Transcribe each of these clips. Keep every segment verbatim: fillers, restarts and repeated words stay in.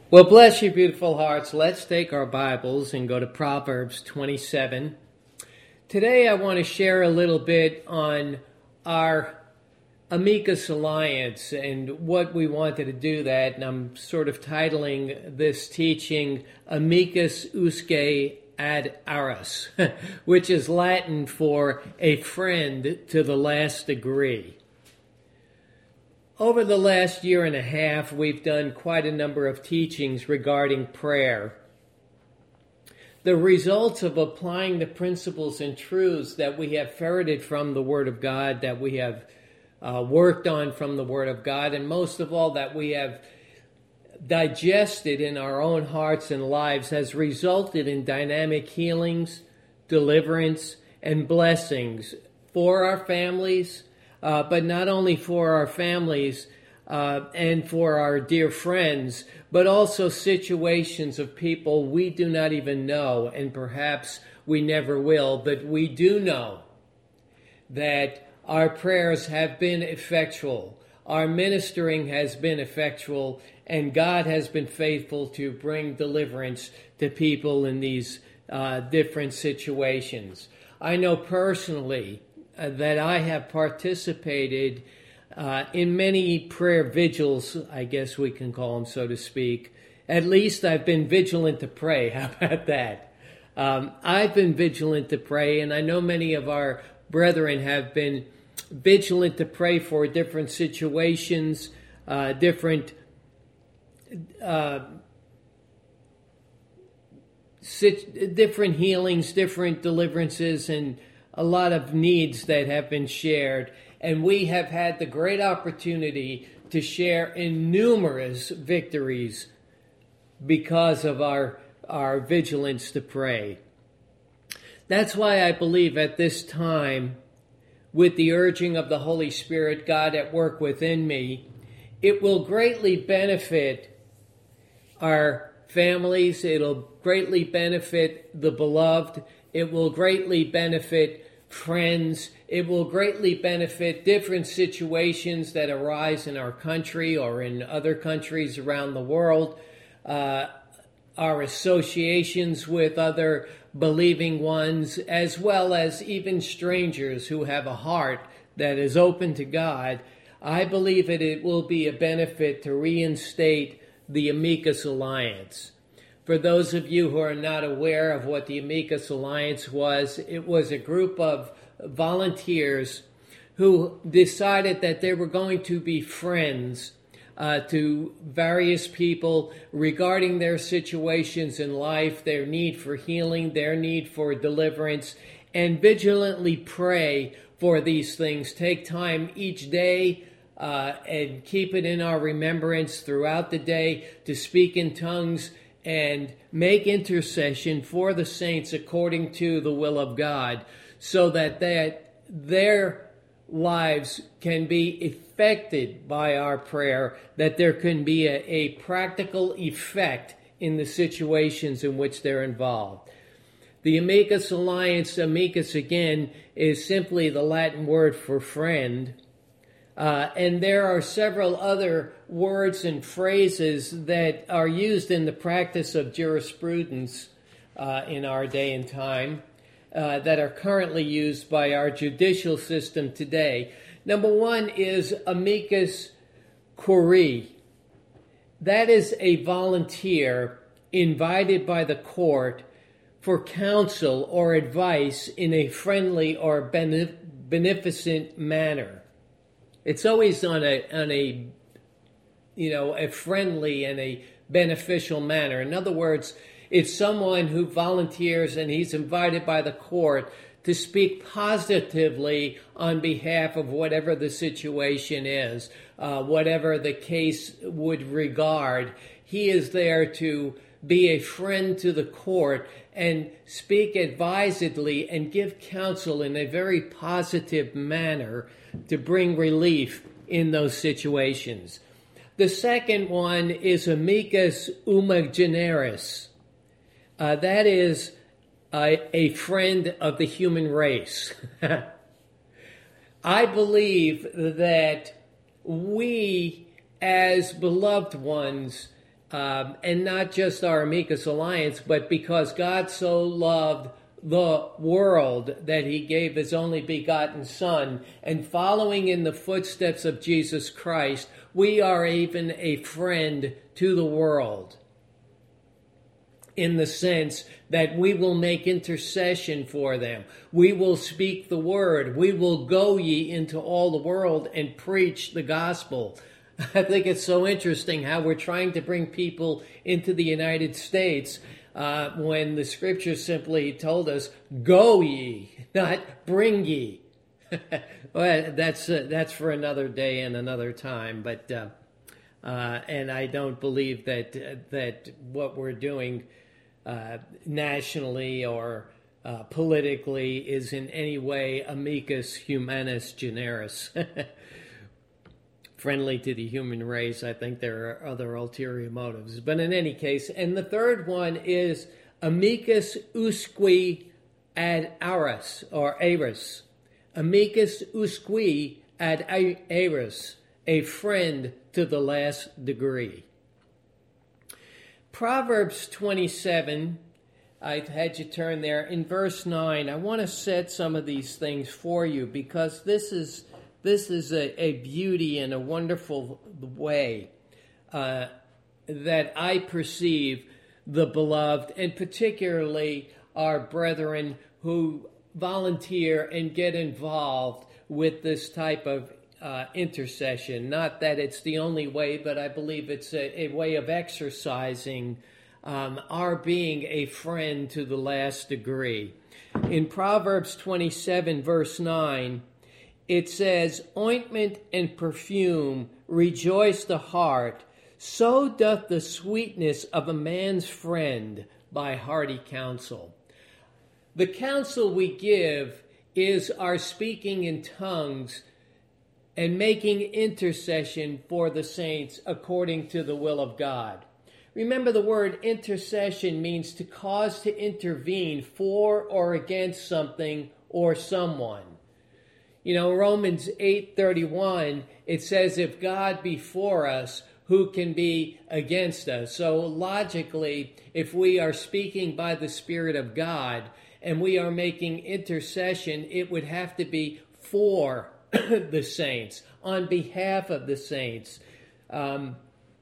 Well, bless you, beautiful hearts. Let's take our Bibles and go to Proverbs twenty-seven. Today I want to share a little bit on our Amicus Alliance and what we wanted to do that. And I'm sort of titling this teaching Amicus Usque ad aras, which is Latin for a friend to the last degree. Over the last year and a half, we've done quite a number of teachings regarding prayer. The results of applying the principles and truths that we have ferreted from the Word of God, that we have uh, worked on from the Word of God, and most of all, that we have digested in our own hearts and lives, has resulted in dynamic healings, deliverance, and blessings for our families, Uh, but not only for our families uh, and for our dear friends, but also situations of people we do not even know, and perhaps we never will, but we do know that our prayers have been effectual, our ministering has been effectual, and God has been faithful to bring deliverance to people in these uh, different situations. I know personally Uh, that I have participated uh, in many prayer vigils, I guess we can call them, so to speak. At least I've been vigilant to pray. How about that? Um, I've been vigilant to pray, and I know many of our brethren have been vigilant to pray for different situations, uh, different uh, sit- different healings, different deliverances, and a lot of needs that have been shared, and we have had the great opportunity to share in numerous victories because of our, our vigilance to pray. That's why I believe at this time, with the urging of the Holy Spirit, God at work within me, it will greatly benefit our families, it'll greatly benefit the beloved, it will greatly benefit friends. It will greatly benefit different situations that arise in our country or in other countries around the world. Uh, our associations with other believing ones, as well as even strangers who have a heart that is open to God. I believe that it will be a benefit to reinstate the Amicus Alliance. For those of you who are not aware of what the Amicus Alliance was, it was a group of volunteers who decided that they were going to be friends uh, to various people regarding their situations in life, their need for healing, their need for deliverance, and vigilantly pray for these things. Take time each day uh, and keep it in our remembrance throughout the day to speak in tongues and make intercession for the saints according to the will of God, so that, that their lives can be affected by our prayer, that there can be a, a practical effect in the situations in which they're involved. The Amicus Alliance, amicus again, is simply the Latin word for friend. Uh, and there are several other words and phrases that are used in the practice of jurisprudence uh, in our day and time uh, that are currently used by our judicial system today. Number one is amicus curiae. That is a volunteer invited by the court for counsel or advice in a friendly or benef- beneficent manner. It's always on a on a you know a friendly and a beneficial manner. In other words, it's someone who volunteers and he's invited by the court to speak positively on behalf of whatever the situation is, uh, whatever the case would regard. He is there to be a friend to the court and speak advisedly and give counsel in a very positive manner to bring relief in those situations. The second one is amicus imaginarius. Uh, that is uh, a friend of the human race. I believe that we, as beloved ones, um, and not just our Amicus Alliance, but because God so loved the world that he gave his only begotten Son, and following in the footsteps of Jesus Christ, we are even a friend to the world, in the sense that we will make intercession for them. We will speak the word. We will go ye into all the world and preach the gospel. I think it's so interesting how we're trying to bring people into the United States uh, when the scripture simply told us, go ye, not bring ye. Well, that's uh, that's for another day and another time. But uh, uh, and I don't believe that uh, that what we're doing uh, nationally or uh, politically is in any way amicus humanus generis. Friendly to the human race. I think there are other ulterior motives. But in any case, and the third one is amicus usque ad auras, or aris. Amicus usque ad aris, a friend to the last degree. Proverbs twenty-seven, I've had you turn there. In verse nine, I want to set some of these things for you because this is this is a, a beauty and a wonderful way uh, that I perceive the beloved, and particularly our brethren who volunteer and get involved with this type of uh, intercession. Not that it's the only way, but I believe it's a, a way of exercising um, our being a friend to the last degree. In Proverbs twenty-seven, verse nine, it says, ointment and perfume rejoice the heart, so doth the sweetness of a man's friend by hearty counsel. The counsel we give is our speaking in tongues and making intercession for the saints according to the will of God. Remember, the word intercession means to cause to intervene for or against something or someone. You know, Romans eight thirty-one, it says, if God be for us, who can be against us? So logically, if we are speaking by the Spirit of God and we are making intercession, it would have to be for the saints, on behalf of the saints. Um,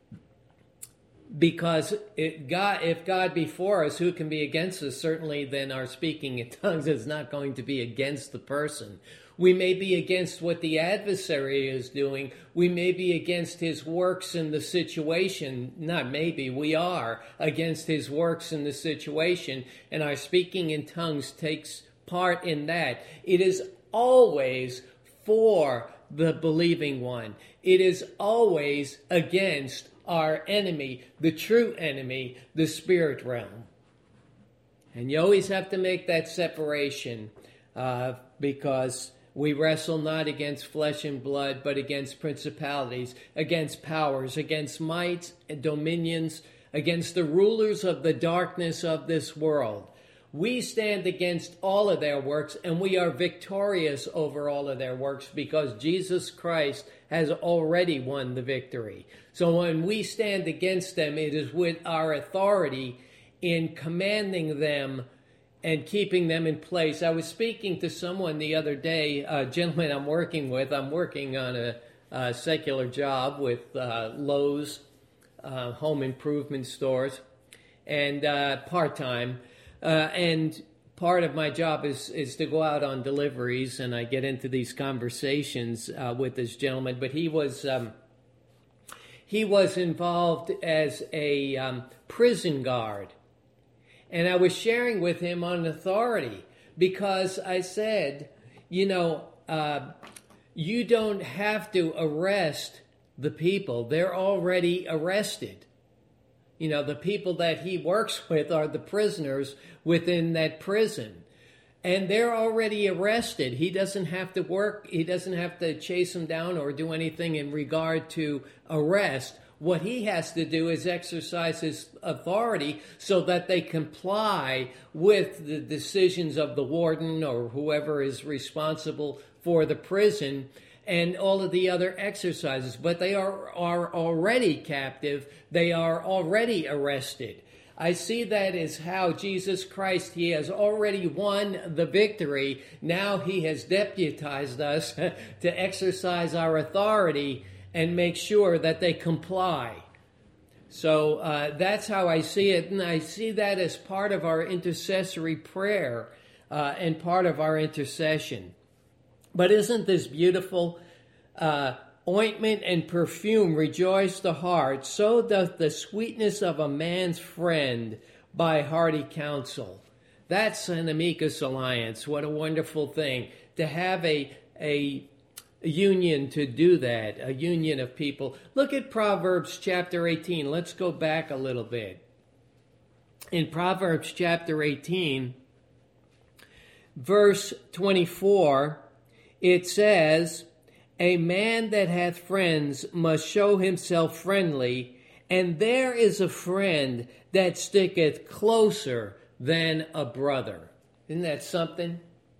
because it, God, if God be for us, who can be against us? Certainly then our speaking in tongues is not going to be against the person. We may be against what the adversary is doing. We may be against his works in the situation. Not maybe, we are against his works in the situation. And our speaking in tongues takes part in that. It is always for the believing one. It is always against our enemy, the true enemy, the spirit realm. And you always have to make that separation uh, because we wrestle not against flesh and blood, but against principalities, against powers, against mights and dominions, against the rulers of the darkness of this world. We stand against all of their works, and we are victorious over all of their works because Jesus Christ has already won the victory. So when we stand against them, it is with our authority in commanding them and keeping them in place. I was speaking to someone the other day, a gentleman I'm working with. I'm working on a, a secular job with uh, Lowe's, uh, home improvement stores, and uh, part-time. Uh, and part of my job is, is to go out on deliveries, and I get into these conversations uh, with this gentleman. But he was um, he was involved as a um, prison guard. And I was sharing with him on authority because I said, you know, uh, you don't have to arrest the people. They're already arrested. You know, the people that he works with are the prisoners within that prison. And they're already arrested. He doesn't have to work. He doesn't have to chase them down or do anything in regard to arrest. What he has to do is exercise his authority so that they comply with the decisions of the warden or whoever is responsible for the prison. and all of the other exercises, but they are, are already captive. They are already arrested. I see that as how Jesus Christ, he has already won the victory. Now he has deputized us to exercise our authority and make sure that they comply. So uh, that's how I see it, and I see that as part of our intercessory prayer uh, and part of our intercession. But isn't this beautiful? Uh, Ointment and perfume rejoice the heart, so doth the sweetness of a man's friend by hearty counsel. That's an amicus alliance. What a wonderful thing to have a, a union to do that, a union of people. Look at Proverbs chapter eighteen. Let's go back a little bit. In Proverbs chapter eighteen, verse twenty-four, it says, a man that hath friends must show himself friendly, and there is a friend that sticketh closer than a brother. Isn't that something?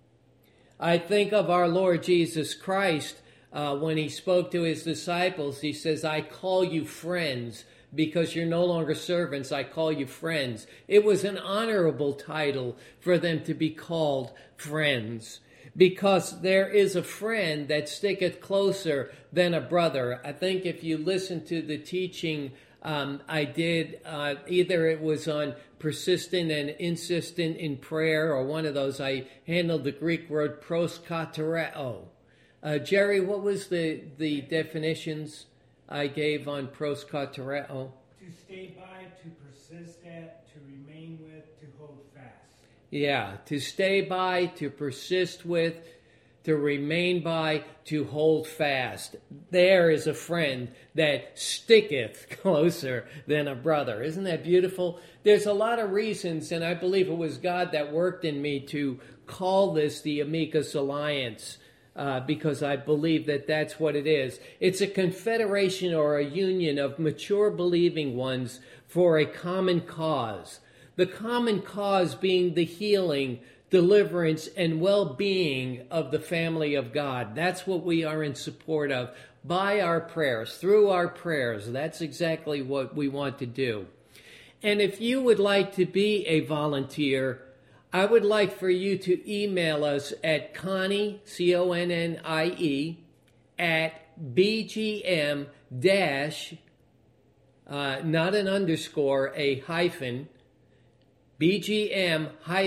I think of our Lord Jesus Christ uh, when he spoke to his disciples. He says, I call you friends because you're no longer servants. I call you friends. It was an honorable title for them to be called friends, because there is a friend that sticketh closer than a brother. I think if you listen to the teaching um, I did, uh, either it was on persistent and insistent in prayer, or one of those, I handled the Greek word proskatereo. Uh, Jerry, what was the, the definitions I gave on proskatereo? To stay by, to persist at, to remain with, to hold fast. Yeah, to stay by, to persist with, to remain by, to hold fast. There is a friend that sticketh closer than a brother. Isn't that beautiful? There's a lot of reasons, and I believe it was God that worked in me to call this the Amicus Alliance, uh, because I believe that that's what it is. It's a confederation or a union of mature believing ones for a common cause. The common cause being the healing, deliverance, and well-being of the family of God. That's what we are in support of by our prayers, through our prayers. That's exactly what we want to do. And if you would like to be a volunteer, I would like for you to email us at Connie, C O N N I E, at B G M dash, uh, not an underscore, a hyphen, B G M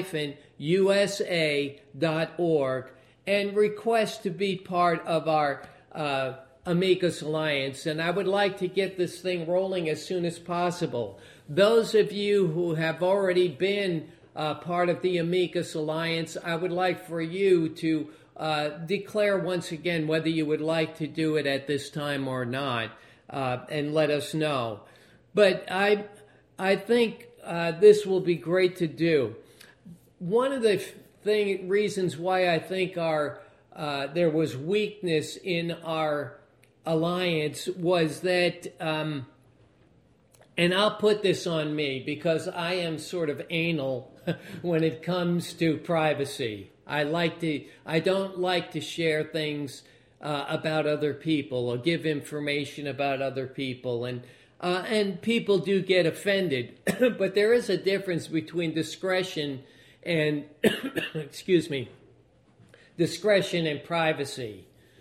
U S A dot org, and request to be part of our uh, Amicus Alliance. And I would like to get this thing rolling as soon as possible. Those of you who have already been uh, part of the Amicus Alliance, I would like for you to uh, declare once again whether you would like to do it at this time or not, uh, and let us know. But I, I think Uh, this will be great to do. One of the thing, reasons why I think our uh, there was weakness in our alliance was that, um, and I'll put this on me because I am sort of anal when it comes to privacy. I like to, I don't like to share things uh, about other people or give information about other people, and Uh, and people do get offended, but there is a difference between discretion and, excuse me, discretion and privacy.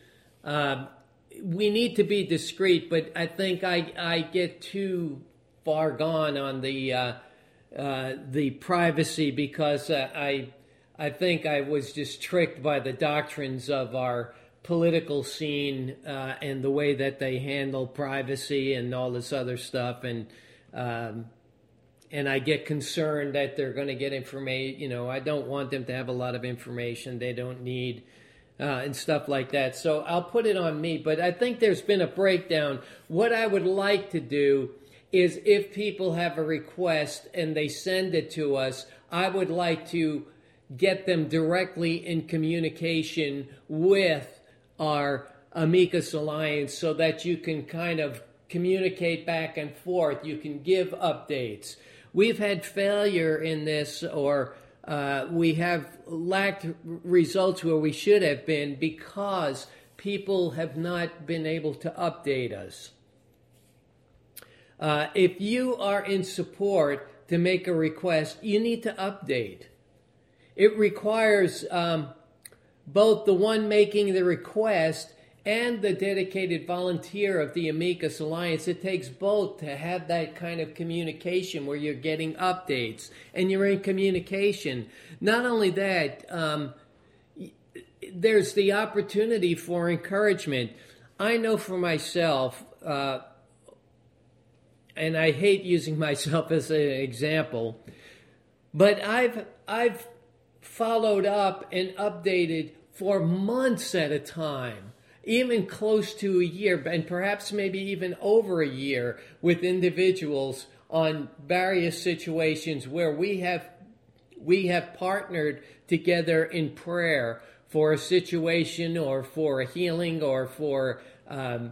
Um, we need to be discreet, but I think I, I get too far gone on the uh, uh, the privacy because uh, I I think I was just tricked by the doctrines of our political scene uh, and the way that they handle privacy and all this other stuff, and um, and I get concerned that they're going to get information. You know, I don't want them to have a lot of information they don't need, uh, and stuff like that. So I'll put it on me. But I think there's been a breakdown. What I would like to do is, if people have a request and they send it to us, I would like to get them directly in communication with our Amicus Alliance so that you can kind of communicate back and forth. You can give updates. We've had failure in this, or uh, we have lacked results where we should have been, because people have not been able to update us. Uh, if you are in support to make a request, you need to update. It requires um, both the one making the request and the dedicated volunteer of the Amicus Alliance. It takes both to have that kind of communication where you're getting updates and you're in communication. Not only that, um, there's the opportunity for encouragement. I know for myself, uh, and I hate using myself as an example, but I've I've followed up and updated for months at a time, even close to a year, and perhaps maybe even over a year, with individuals on various situations where we have we have partnered together in prayer for a situation or for a healing or for um,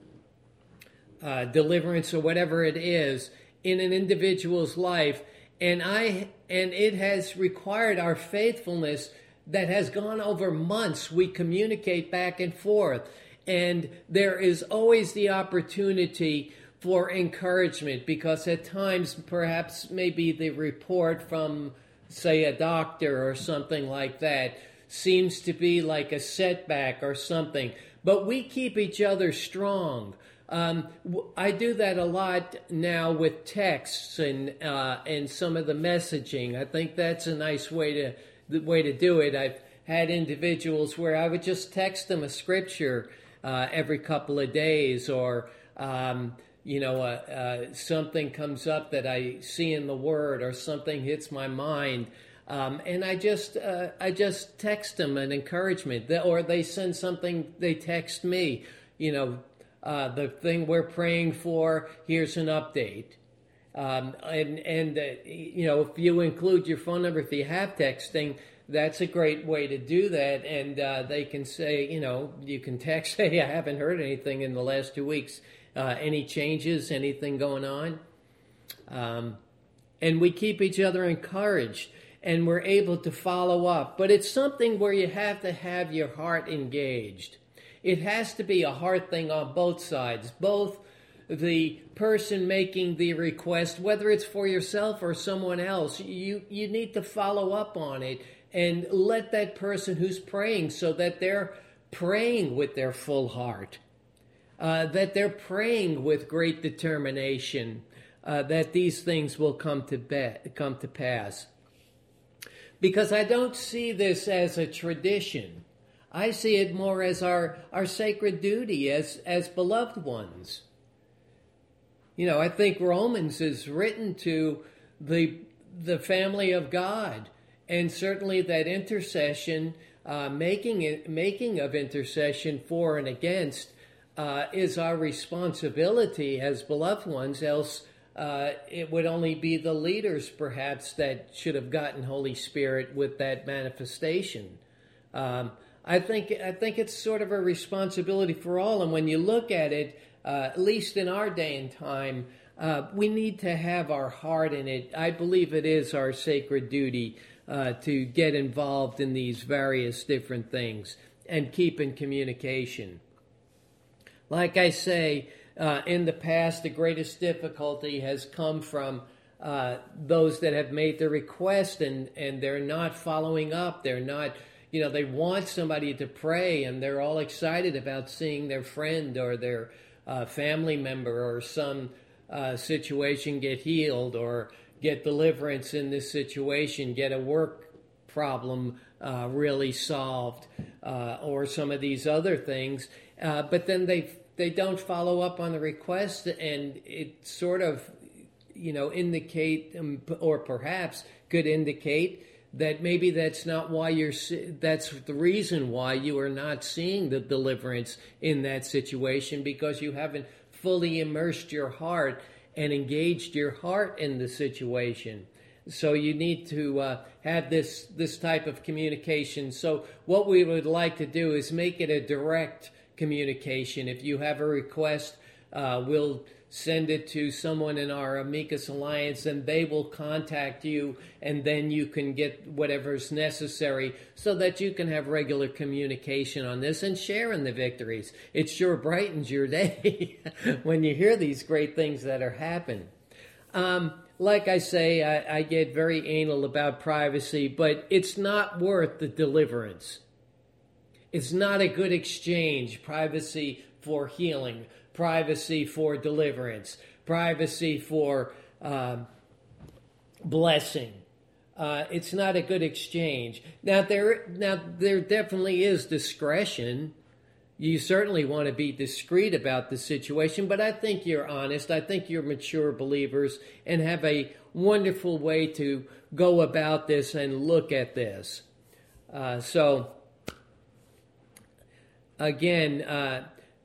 uh, deliverance or whatever it is in an individual's life. And I and it has required our faithfulness that has gone over months. We communicate back and forth. And there is always the opportunity for encouragement, because at times perhaps maybe the report from, say, a doctor or something like that seems to be like a setback or something. But we keep each other strong. Um, I do that a lot now with texts and uh, and some of the messaging. I think that's a nice way to the way to do it. I've had individuals where I would just text them a scripture uh, every couple of days, or um, you know, uh, uh, something comes up that I see in the Word, or something hits my mind. Um, and I just uh, I just text them an encouragement, or they send something, they text me, you know, uh, the thing we're praying for, here's an update. Um, and, and uh, you know, if you include your phone number, if you have texting, that's a great way to do that. And uh, they can say, you know, you can text, hey, I haven't heard anything in the last two weeks. Uh, any changes, anything going on? Um, and we keep each other encouraged. And we're able to follow up. But it's something where you have to have your heart engaged. It has to be a heart thing on both sides. Both the person making the request, whether it's for yourself or someone else, you, you need to follow up on it and let that person who's praying, so that they're praying with their full heart, uh, that they're praying with great determination, uh, that these things will come to be- come to pass. Because I don't see this as a tradition. I see it more as our, our sacred duty as, as beloved ones. You know, I think Romans is written to the, the family of God. And certainly that intercession, uh, making it, making of intercession for and against, uh, is our responsibility as beloved ones. Else, Uh, it would only be the leaders, perhaps, that should have gotten Holy Spirit with that manifestation. Um, I think I think it's sort of a responsibility for all. And when you look at it, uh, at least in our day and time, uh, we need to have our heart in it. I believe it is our sacred duty uh, to get involved in these various different things and keep in communication. Like I say, Uh, in the past, the greatest difficulty has come from uh, those that have made the request and, and they're not following up. They're not, you know, they want somebody to pray and they're all excited about seeing their friend or their uh, family member or some uh, situation get healed or get deliverance in this situation, get a work problem uh, really solved, uh, or some of these other things. Uh, but then they They don't follow up on the request, and it sort of, you know, indicate, um, or perhaps could indicate that maybe that's not why you're, that's the reason why you are not seeing the deliverance in that situation, because you haven't fully immersed your heart and engaged your heart in the situation. So you need to uh, have this, this type of communication. So what we would like to do is make it a direct communication. If you have a request Uh, we'll send it to someone in our Amicus Alliance, and they will contact you, and then you can get whatever's necessary so that you can have regular communication on this and share in the victories. It sure brightens your day when you hear these great things that are happening. Um, like I say, I, I get very anal about privacy, but it's not worth the deliverance. It's not a good exchange, privacy for healing, privacy for deliverance, privacy for um, blessing. Uh, it's not a good exchange. Now there, now there definitely is discretion. You certainly want to be discreet about the situation, but I think you're honest. I think you're mature believers and have a wonderful way to go about this and look at this. Uh, so, again, uh,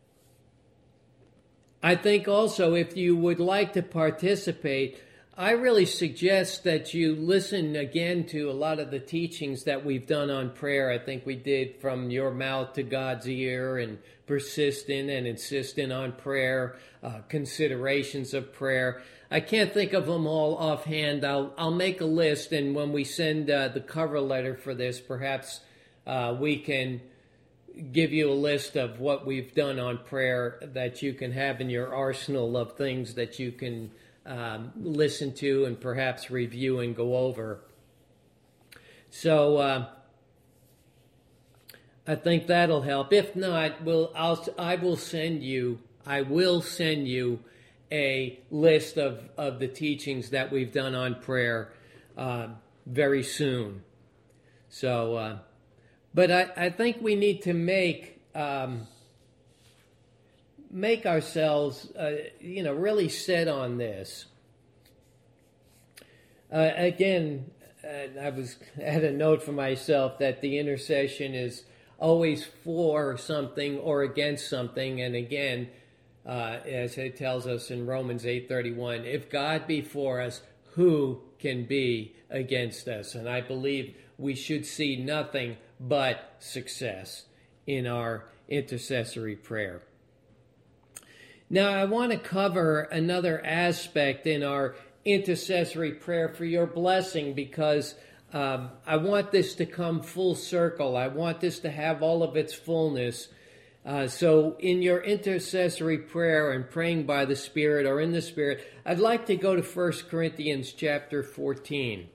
I think also if you would like to participate, I really suggest that you listen again to a lot of the teachings that we've done on prayer. I think we did From Your Mouth to God's Ear and Persistent and Insistent on Prayer, uh, Considerations of Prayer. I can't think of them all offhand. I'll, I'll make a list, and when we send uh, the cover letter for this, perhaps uh, we can give you a list of what we've done on prayer that you can have in your arsenal of things that you can Um, listen to and perhaps review and go over. So uh, I think that'll help. If not, we'll, I'll, I will send you. I will send you a list of, of the teachings that we've done on prayer uh, very soon. So, uh, but I, I think we need to make. Um, make ourselves, uh, you know, really set on this. Uh, again, uh, I was had a note for myself that the intercession is always for something or against something. And again, uh, as it tells us in Romans eight thirty-one, if God be for us, who can be against us? And I believe we should see nothing but success in our intercessory prayer. Now, I want to cover another aspect in our intercessory prayer for your blessing, because um, I want this to come full circle. I want this to have all of its fullness. Uh, so in your intercessory prayer and praying by the Spirit or in the Spirit, I'd like to go to First Corinthians chapter fourteen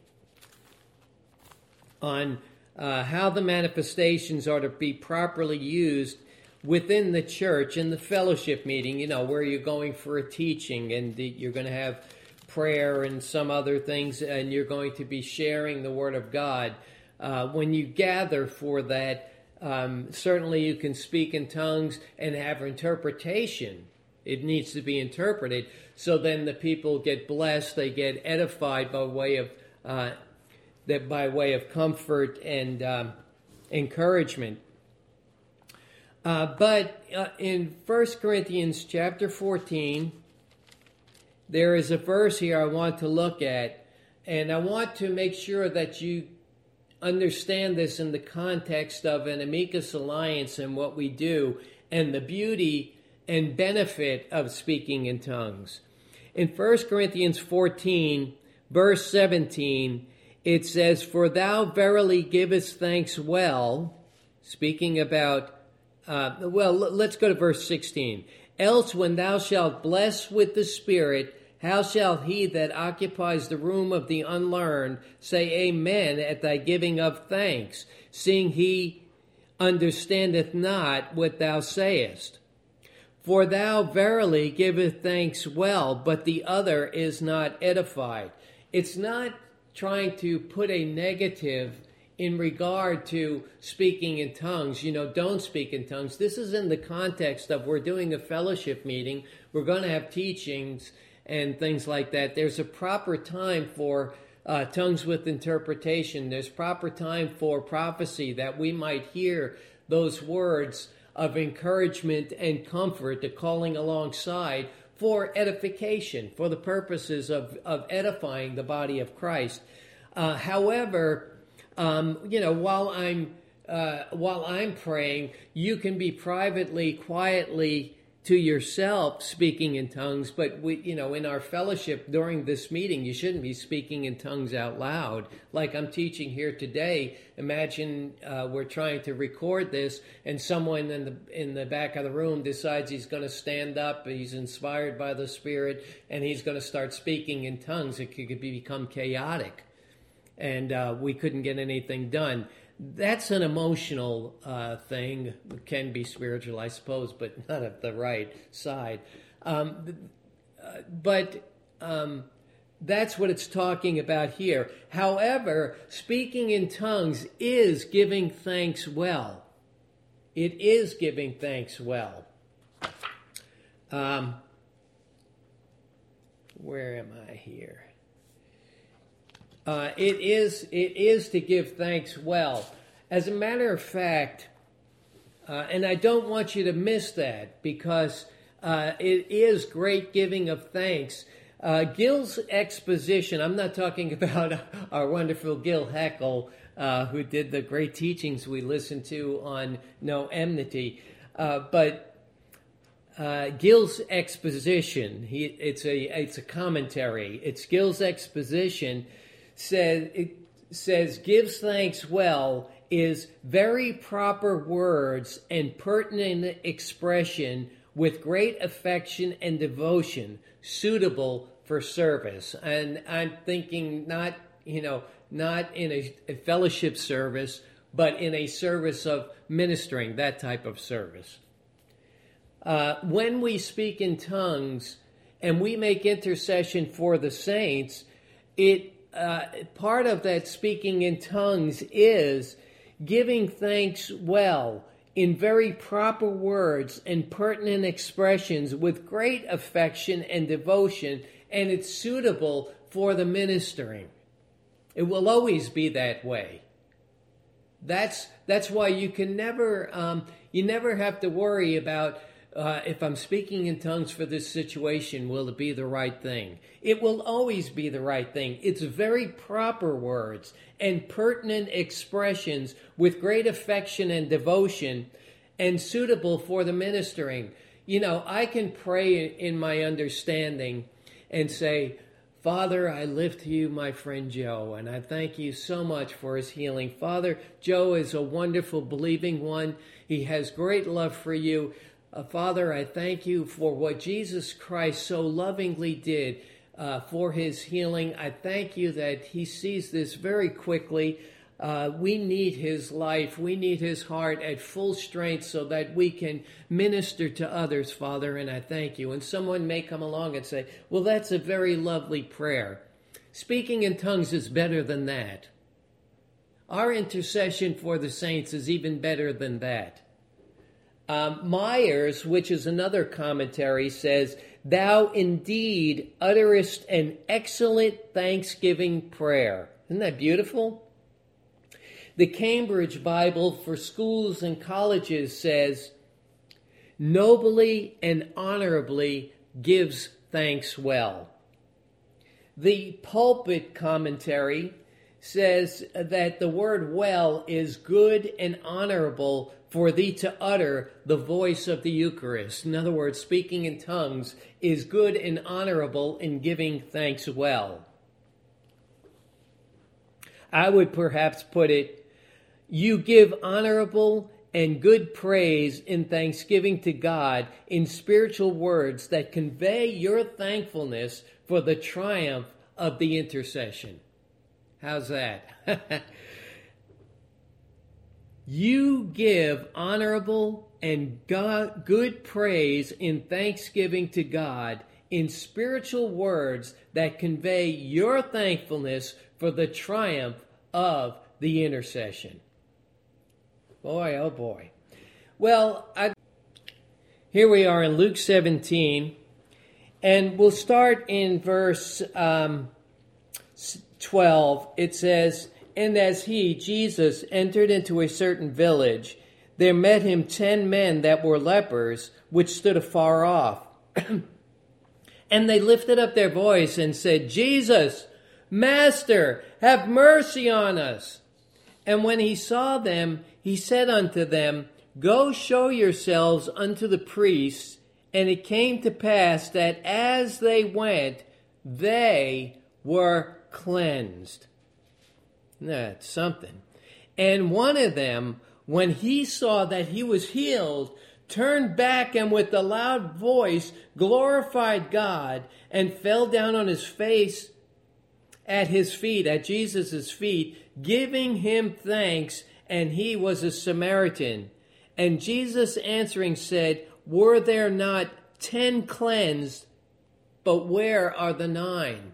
on uh, how the manifestations are to be properly used within the church, in the fellowship meeting, you know, where you're going for a teaching and the, you're going to have prayer and some other things, and you're going to be sharing the Word of God. Uh, when you gather for that, um, certainly you can speak in tongues and have interpretation. It needs to be interpreted. So then the people get blessed, they get edified by way of uh, that by way of comfort and um, encouragement. Uh, but uh, in First Corinthians chapter fourteen, there is a verse here I want to look at, and I want to make sure that you understand this in the context of an Amicus Alliance and what we do, and the beauty and benefit of speaking in tongues. In First Corinthians fourteen, verse seventeen, it says, "For thou verily givest thanks well," speaking about Uh, well, let's go to verse sixteen. "Else when thou shalt bless with the Spirit, how shall he that occupies the room of the unlearned say amen at thy giving of thanks, seeing he understandeth not what thou sayest? For thou verily givest thanks well, but the other is not edified." It's not trying to put a negative in regard to speaking in tongues. You know, don't speak in tongues. This is in the context of we're doing a fellowship meeting. We're going to have teachings and things like that. There's a proper time for uh, tongues with interpretation. There's proper time for prophecy, that we might hear those words of encouragement and comfort, the calling alongside for edification, for the purposes of, of edifying the body of Christ. Uh, however, Um, you know, while I'm uh, while I'm praying, you can be privately, quietly to yourself speaking in tongues, but we, you know, in our fellowship during this meeting, you shouldn't be speaking in tongues out loud. Like I'm teaching here today. Imagine uh, we're trying to record this, and someone in the in the back of the room decides he's going to stand up. He's inspired by the Spirit, and he's going to start speaking in tongues. It could become chaotic, and uh, we couldn't get anything done. That's an emotional uh, thing. It can be spiritual, I suppose, but not at the right side. Um, uh, but um, that's what it's talking about here. However, speaking in tongues is giving thanks well. It is giving thanks well. Um, where am I here? Uh, it is it is to give thanks well. As a matter of fact, uh, and I don't want you to miss that, because uh, it is great giving of thanks. Uh, Gil's exposition, I'm not talking about our wonderful Gil Heckel, uh, who did the great teachings we listened to on No Enmity, uh, but uh, Gil's exposition, he, it's a it's a commentary. It's Gil's exposition. Says it says gives thanks well is very proper words and pertinent expression with great affection and devotion, suitable for service. And I'm thinking not, you know, not in a, a fellowship service, but in a service of ministering, that type of service. Uh, when we speak in tongues and we make intercession for the saints, it Uh, part of that speaking in tongues is giving thanks well in very proper words and pertinent expressions with great affection and devotion, and it's suitable for the ministering. It will always be that way. That's that's why you can never um, you never have to worry about uh, if I'm speaking in tongues for this situation, will it be the right thing? It will always be the right thing. It's very proper words and pertinent expressions with great affection and devotion and suitable for the ministering. You know, I can pray in my understanding and say, Father, I lift to you my friend Joe, and I thank you so much for his healing. Father, Joe is a wonderful believing one. He has great love for you. Uh, Father, I thank you for what Jesus Christ so lovingly did uh, for his healing. I thank you that he sees this very quickly. Uh, we need his life. We need his heart at full strength so that we can minister to others, Father, and I thank you. And someone may come along and say, well, that's a very lovely prayer. Speaking in tongues is better than that. Our intercession for the saints is even better than that. Um, Myers, which is another commentary, says, thou indeed utterest an excellent thanksgiving prayer. Isn't that beautiful? The Cambridge Bible for Schools and Colleges says, nobly and honorably gives thanks well. The Pulpit commentary says that the word well is good and honorable for thee to utter the voice of the Eucharist. In other words, speaking in tongues is good and honorable in giving thanks well. I would perhaps put it, you give honorable and good praise in thanksgiving to God in spiritual words that convey your thankfulness for the triumph of the intercession. How's that? You give honorable and God, good praise in thanksgiving to God in spiritual words that convey your thankfulness for the triumph of the intercession. Boy, oh boy. Well, I, here we are in Luke seventeen, and we'll start in verse um, twelve. It says, and as he, Jesus, entered into a certain village, there met him ten men that were lepers, which stood afar off. And they lifted up their voice and said, Jesus, Master, have mercy on us. And when he saw them, he said unto them, go show yourselves unto the priests. And it came to pass that as they went, they were cleansed. That's something. And one of them, when he saw that he was healed, turned back and with a loud voice glorified God and fell down on his face at his feet, at Jesus' feet, giving him thanks, and he was a Samaritan. And Jesus answering said, were there not ten cleansed, but where are the nine?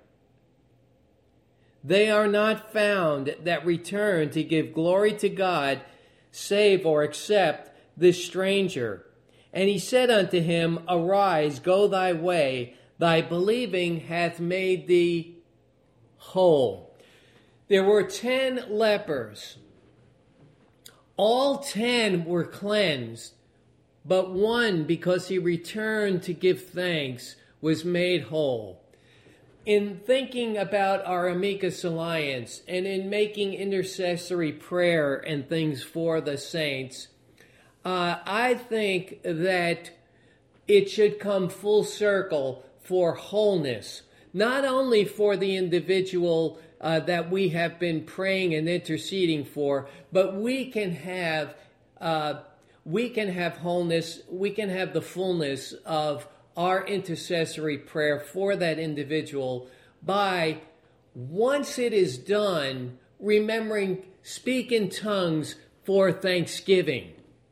They are not found that return to give glory to God, save or except this stranger. And he said unto him, arise, go thy way, thy believing hath made thee whole. There were ten lepers. All ten were cleansed, but one, because he returned to give thanks, was made whole. In thinking about our Amicus Alliance and in making intercessory prayer and things for the saints, uh, I think that it should come full circle for wholeness, not only for the individual uh, that we have been praying and interceding for, but we can have uh, we can have wholeness, we can have the fullness of our intercessory prayer for that individual by, once it is done, remembering speak in tongues for thanksgiving.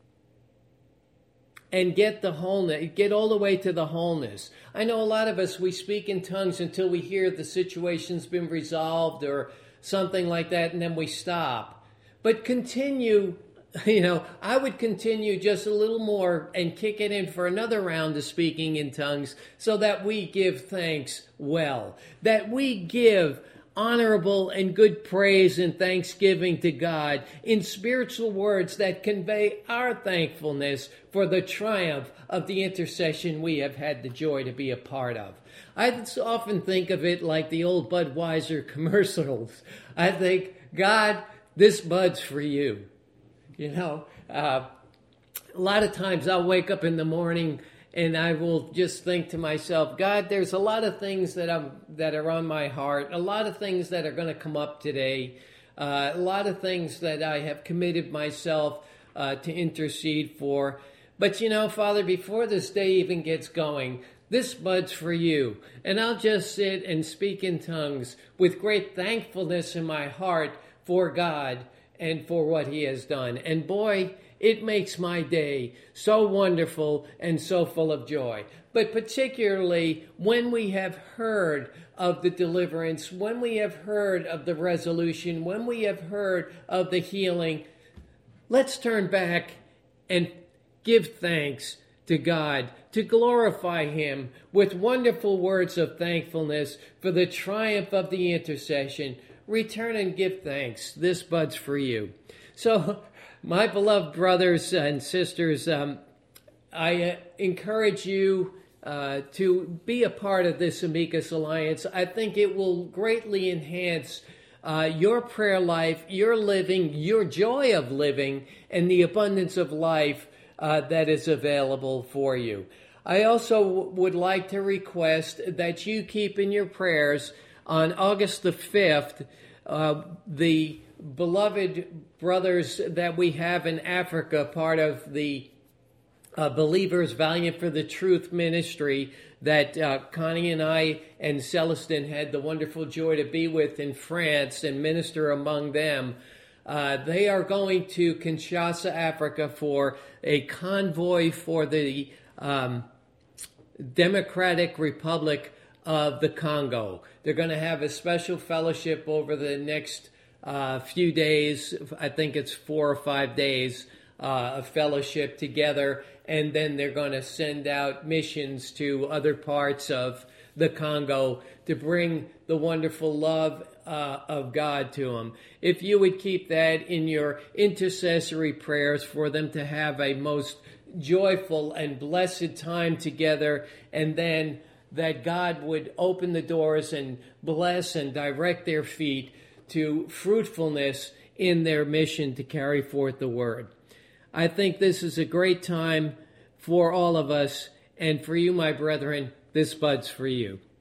And get the wholeness, get all the way to the wholeness. I know a lot of us, we speak in tongues until we hear the situation's been resolved or something like that, and then we stop. But continue, you know, I would continue just a little more and kick it in for another round of speaking in tongues so that we give thanks well, that we give honorable and good praise and thanksgiving to God in spiritual words that convey our thankfulness for the triumph of the intercession we have had the joy to be a part of. I often think of it like the old Budweiser commercials. I think, God, this Bud's for you. You know, uh, a lot of times I'll wake up in the morning and I will just think to myself, God, there's a lot of things that I'm that are on my heart, a lot of things that are going to come up today, uh, a lot of things that I have committed myself uh, to intercede for. But you know, Father, before this day even gets going, this Bud's for you. And I'll just sit and speak in tongues with great thankfulness in my heart for God and for what he has done. And boy, it makes my day so wonderful and so full of joy. But particularly when we have heard of the deliverance, when we have heard of the resolution, when we have heard of the healing, let's turn back and give thanks to God, to glorify him with wonderful words of thankfulness for the triumph of the intercession. Return and give thanks. This Bud's for you. So, my beloved brothers and sisters, um, I uh, encourage you uh, to be a part of this Amicus Alliance. I think it will greatly enhance uh, your prayer life, your living, your joy of living, and the abundance of life uh, that is available for you. I also w- would like to request that you keep in your prayers on August the fifth, uh, the beloved brothers that we have in Africa, part of the uh, Believers Valiant for the Truth ministry that uh, Connie and I and Celestin had the wonderful joy to be with in France and minister among them. Uh, they are going to Kinshasa, Africa for a convoy for the um, Democratic Republic of the Congo. They're going to have a special fellowship over the next uh, few days. I think it's four or five days uh, of fellowship together. And then they're going to send out missions to other parts of the Congo to bring the wonderful love uh, of God to them. If you would keep that in your intercessory prayers for them to have a most joyful and blessed time together, and then that God would open the doors and bless and direct their feet to fruitfulness in their mission to carry forth the word. I think this is a great time for all of us, And for you, my brethren, this bud's for you.